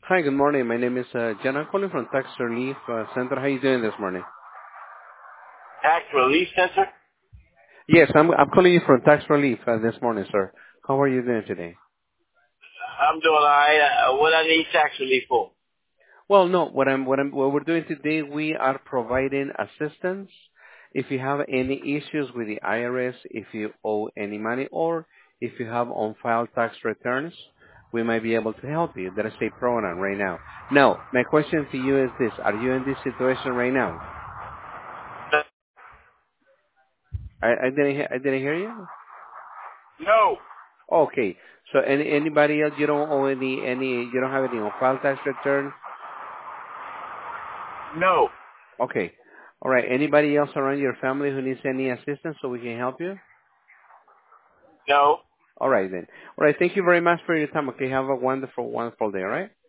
Hi, good morning. My name is Jen. I'm calling from Tax Relief Center. How are you doing this morning? Tax Relief Center? Yes, I'm calling you from Tax Relief this morning, sir. How are you doing today? I'm doing all right. What I need tax relief for? Well, no. What we're doing today, we are providing assistance. If you have any issues with the IRS, if you owe any money, or if you have on-file tax returns, we might be able to help you. There is a program right now. Now, my question to you is this: are you in this situation right now? I didn't hear you. No. Okay. So anybody else you don't owe any you don't have any on file tax return? No. Okay. All right. Anybody else around your family who needs any assistance so we can help you? No. All right then. All right. Thank you very much for your time. Okay. Have a wonderful, wonderful day. All right.